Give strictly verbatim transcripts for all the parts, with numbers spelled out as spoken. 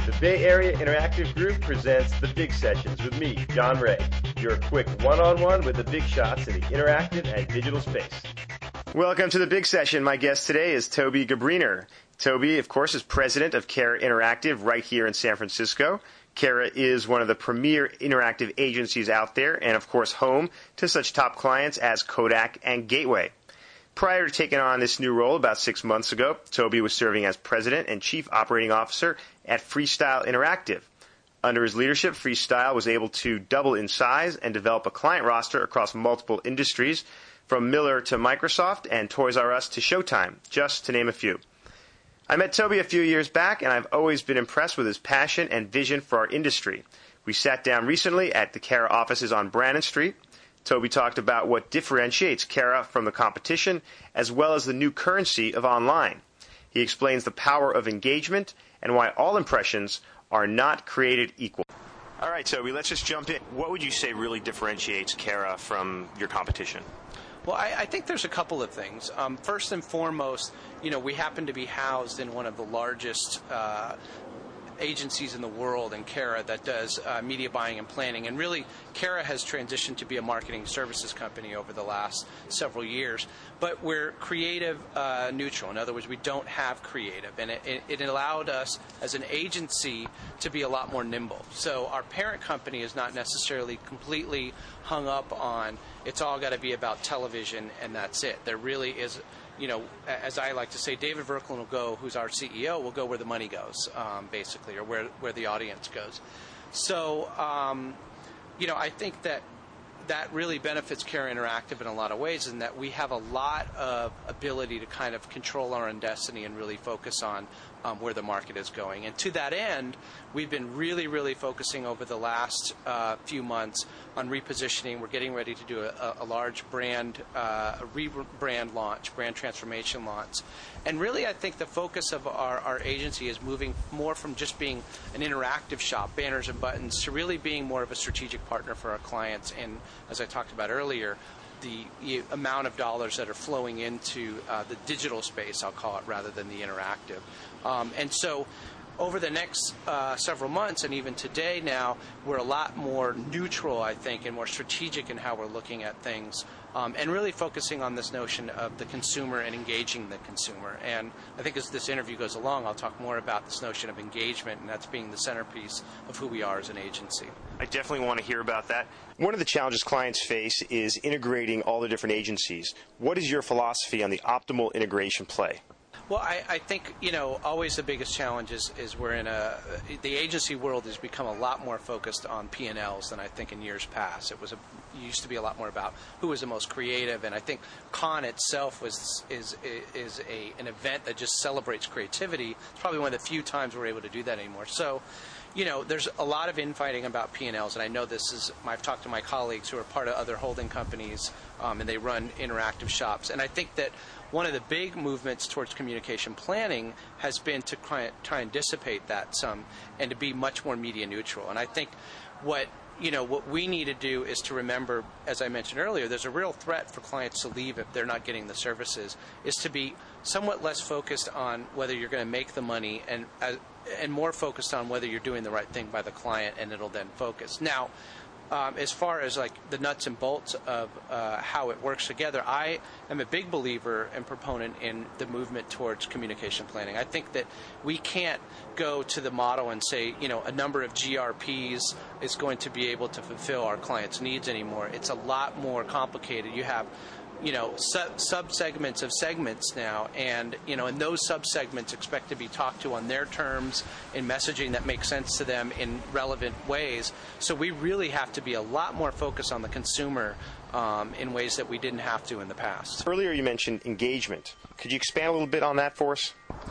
The Bay Area Interactive Group presents The Big Sessions with me, John Ray, your quick one-on-one with the big shots in the interactive and digital space. Welcome to The Big Session. My guest today is Toby Gabriner. Toby, of course, is president of Carat Interactive right here in San Francisco. Carat is one of the premier interactive agencies out there and, of course, home to such top clients as Kodak and Gateway. Prior to taking on this new role about six months ago, Toby was serving as president and chief operating officer at Freestyle Interactive. Under his leadership, Freestyle was able to double in size and develop a client roster across multiple industries, from Miller to Microsoft and Toys R Us to Showtime, just to name a few. I met Toby a few years back, and I've always been impressed with his passion and vision for our industry. We sat down recently at the Carat offices on Brannan Street. Toby talked about what differentiates Carat from the competition, as well as the new currency of online. He explains the power of engagement and why all impressions are not created equal. All right, Toby, let's just jump in. What would you say really differentiates Carat from your competition? Well, I, I think there's a couple of things. Um, first and foremost, you know, we happen to be housed in one of the largest uh, agencies in the world in Carat that does uh, media buying and planning. And really, Carat has transitioned to be a marketing services company over the last several years. But we're creative uh, neutral. In other words, we don't have creative. And it, it, it allowed us as an agency to be a lot more nimble. So our parent company is not necessarily completely hung up on it's all got to be about television and that's it. There really is, you know, as I like to say, David Verklin will go, who's our C E O, will go where the money goes, um, basically, or where, where the audience goes. So, um, you know, I think that that really benefits Carat Interactive in a lot of ways, in that we have a lot of ability to kind of control our own destiny and really focus on um, where the market is going. And to that end, we've been really, really focusing over the last uh, few months on repositioning. We're getting ready to do a, a large brand, uh, a rebrand launch, brand transformation launch. And really, I think the focus of our, our agency is moving more from just being an interactive shop, banners and buttons, to really being more of a strategic partner for our clients. And as I talked about earlier, the amount of dollars that are flowing into uh, the digital space, I'll call it, rather than the interactive. Um, and so over the next uh, several months, and even today now, we're a lot more neutral, I think, and more strategic in how we're looking at things, um, and really focusing on this notion of the consumer and engaging the consumer. And I think as this interview goes along, I'll talk more about this notion of engagement, and that's being the centerpiece of who we are as an agency. I definitely want to hear about that. One of the challenges clients face is integrating all the different agencies. What is your philosophy on the optimal integration play? Well, I, I think, you know, always the biggest challenge is, is we're in a, the agency world has become a lot more focused on P and Ls than I think in years past. It was a, it used to be a lot more about who was the most creative, and I think Con itself was is is a an event that just celebrates creativity. It's probably one of the few times we're able to do that anymore. So, you know, there's a lot of infighting about P and Ls, and I know this is, I've talked to my colleagues who are part of other holding companies, um, and they run interactive shops, and I think that one of the big movements towards communication planning has been to try, try and dissipate that some and to be much more media neutral. And I think what you know what we need to do is to remember, as I mentioned earlier, there's a real threat for clients to leave if they're not getting the services, is to be somewhat less focused on whether you're going to make the money and uh, and more focused on whether you're doing the right thing by the client, and it'll then focus. Now, Um, as far as like the nuts and bolts of uh, how it works together, I am a big believer and proponent in the movement towards communication planning. I think that we can't go to the model and say, you know, a number of G R Ps is going to be able to fulfill our clients' needs anymore. It's a lot more complicated. You have you know, sub, sub-segments of segments now, and, you know, and those sub-segments expect to be talked to on their terms in messaging that makes sense to them in relevant ways. So we really have to be a lot more focused on the consumer um, in ways that we didn't have to in the past. Earlier you mentioned engagement. Could you expand a little bit on that for us?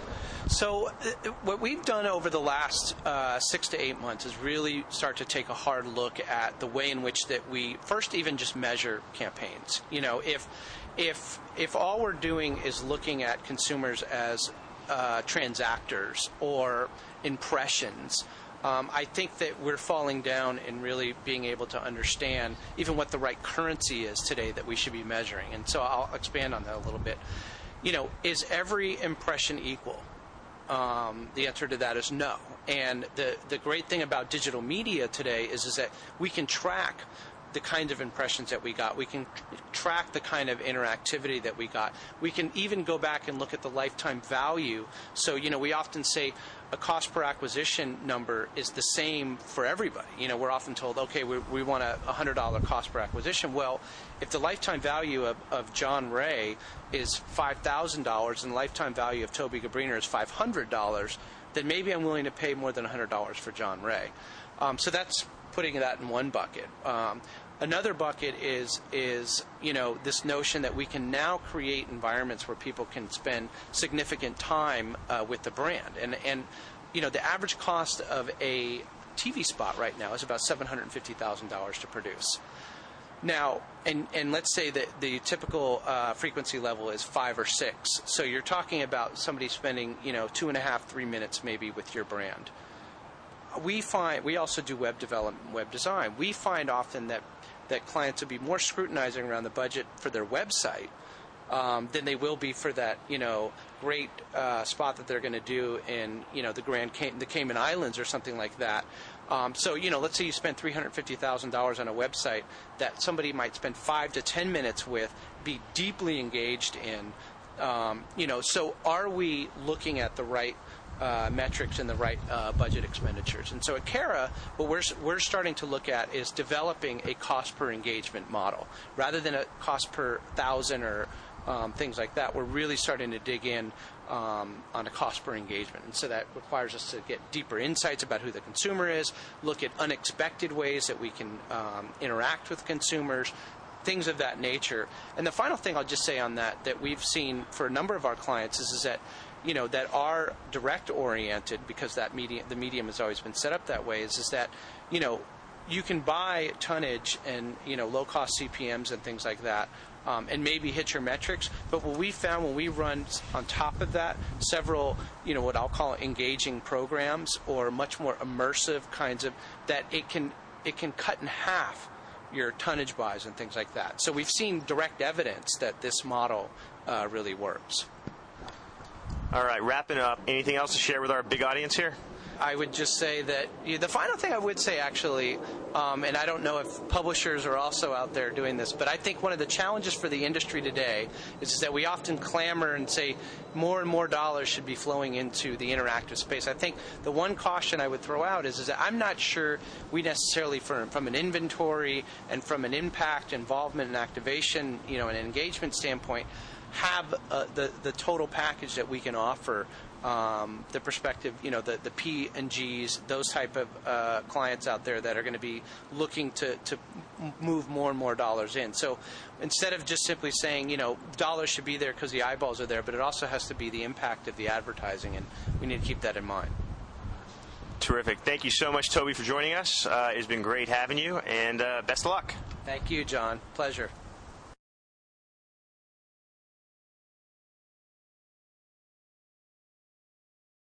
So uh, what we've done over the last uh, six to eight months is really start to take a hard look at the way in which that we first even just measure campaigns. You know, if if if all we're doing is looking at consumers as uh, transactors or impressions, um, I think that we're falling down in really being able to understand even what the right currency is today that we should be measuring. And so I'll expand on that a little bit. You know, is every impression equal? um, the answer to that is no. And the, the great thing about digital media today is, is that we can track the kind of impressions that we got. We can tr- track the kind of interactivity that we got. We can even go back and look at the lifetime value. So, you know, we often say a cost per acquisition number is the same for everybody. You know, we're often told, okay, we, we want a one hundred dollars cost per acquisition. Well, if the lifetime value of, of John Ray is five thousand dollars and the lifetime value of Toby Gabriner is five hundred dollars, then maybe I'm willing to pay more than one hundred dollars for John Ray. Um, so that's putting that in one bucket. Um, Another bucket is, is, you know, this notion that we can now create environments where people can spend significant time uh, with the brand. And, and, you know, the average cost of a T V spot right now is about seven hundred fifty thousand dollars to produce. Now, and, and let's say that the typical uh, frequency level is five or six. So you're talking about somebody spending, you know, two and a half, three minutes maybe with your brand. We find, we also do web development, web design. We find often that that clients will be more scrutinizing around the budget for their website um, than they will be for that, you know, great uh, spot that they're going to do in, you know, the Grand Cay- the Cayman Islands or something like that. Um, so, you know, let's say you spend three hundred fifty thousand dollars on a website that somebody might spend five to ten minutes with, be deeply engaged in. Um, you know, so are we looking at the right Uh, metrics and the right uh, budget expenditures? And so at Carat, what we're we're starting to look at is developing a cost per engagement model rather than a cost per thousand or um, things like that. We're really starting to dig in um, on a cost per engagement, and so that requires us to get deeper insights about who the consumer is, look at unexpected ways that we can um, interact with consumers, things of that nature. And the final thing I'll just say on that that we've seen for a number of our clients is, is that you know, that are direct oriented, because that medium, the medium has always been set up that way, is, is that, you know, you can buy tonnage and, you know, low cost C P Ms and things like that, um, and maybe hit your metrics. But what we found when we run on top of that several, you know, what I'll call engaging programs or much more immersive kinds of, that it can, it can cut in half your tonnage buys and things like that. So we've seen direct evidence that this model uh, really works. All right, wrapping up. Anything else to share with our big audience here? I would just say that you know, the final thing I would say, actually, um, and I don't know if publishers are also out there doing this, but I think one of the challenges for the industry today is, is that we often clamor and say more and more dollars should be flowing into the interactive space. I think the one caution I would throw out is, is that I'm not sure we necessarily, from, from an inventory and from an impact, involvement, and activation, you know, an engagement standpoint, have uh, the the total package that we can offer, um, the perspective, you know, the, the P and Gs, those type of uh, clients out there that are going to be looking to, to move more and more dollars in. So instead of just simply saying, you know, dollars should be there because the eyeballs are there, but it also has to be the impact of the advertising, and we need to keep that in mind. Terrific. Thank you so much, Toby, for joining us. Uh, it's been great having you, and uh, best of luck. Thank you, John. Pleasure.